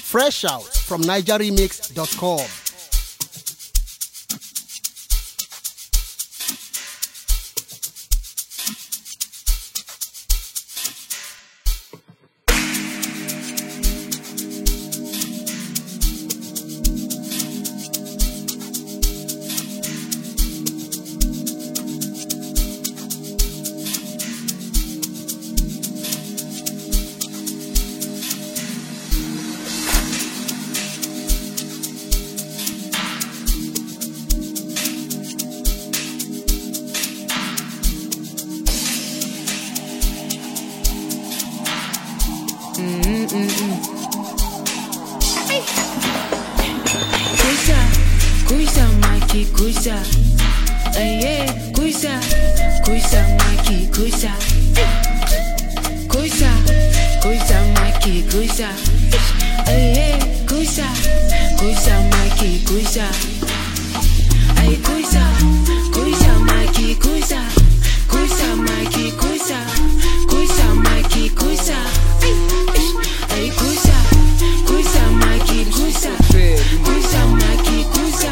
Fresh out from NigerRemix.com. Kuisa maki kuisa, kuisa, kuisa maki kuisa, kuisa, kuisa maki kuisa, kuisa, kuisa maki kuisa, kuisa, kuisa maki kuisa, kuisa maki kuisa, kuisa maki kuisa, kuisa, kuisa maki kuisa, kuisa maki kuisa.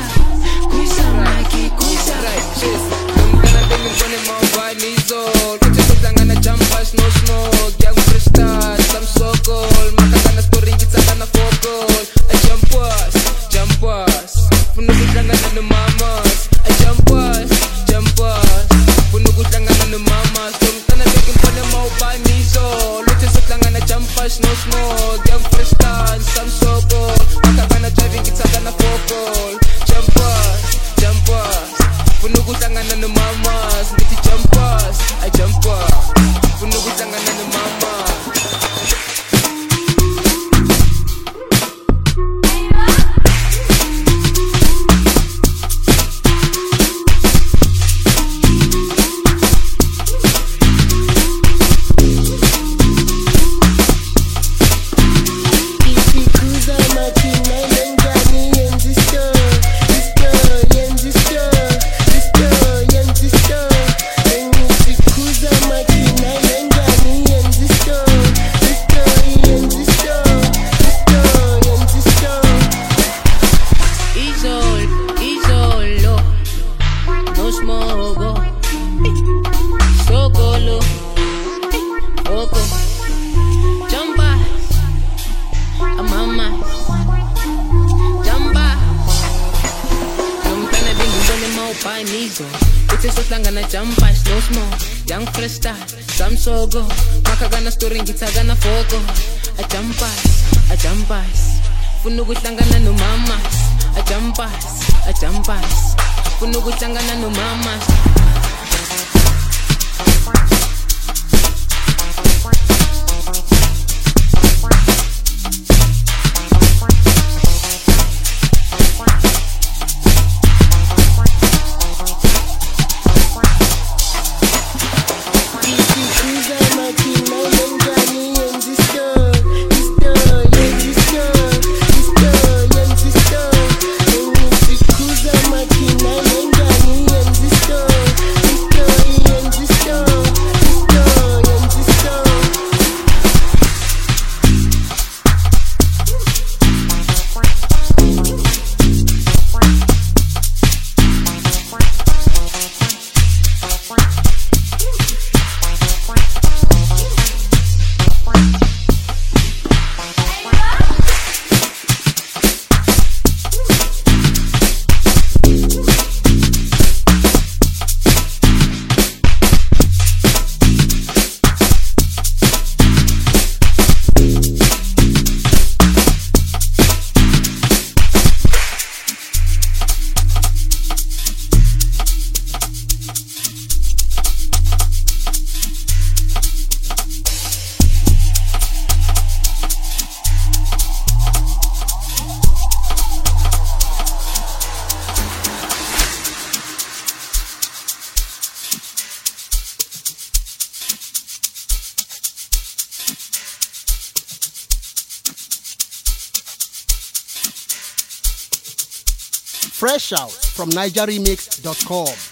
No smoke, young fresh start, some so cold. Makagana story, ngitsagana focus. I jump us. Funukutangana no mamas. I jump us. Funukutangana no mamas. Tumtana begging for them out by me so. Lucha sutlangana jump us, no smoke, young fresh start, some so cold. Makagana driving, ngitsagana focus. Jump us. Funukutangana no mamas. Ngithi jump us, I jump us. Funukutangana no mama. Jampas, no smoke, young fresh start, some so go. Makagana story, ngitsagana foko. I jump us. Funukutangana no mamas. I jump us. Funukutangana no mamas. Fresh out from NigerRemix.com.